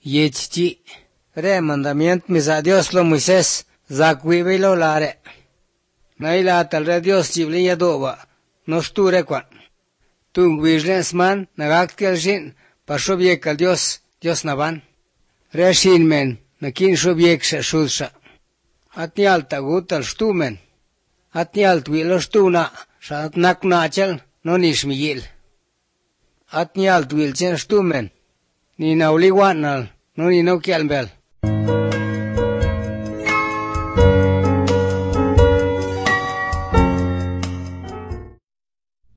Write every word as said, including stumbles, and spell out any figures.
Yechchi. Re mandamiento misa Dios lo Moisés. Zakwibe lo lare. Naila tal re Dios chibli ya doba. No sture kwan. Tung wijlens man nagak kel shin. Pashobiek al Dios. Dios naban. Re shin men. Nakin shobiek sha shulsha. Atnial tagutal shtumen. Atnial twilo shtuna. Shat nak nachel. No nishmiyil. Atnial twil chen shtumen. Ni nauliwanal. No ni no kialbel.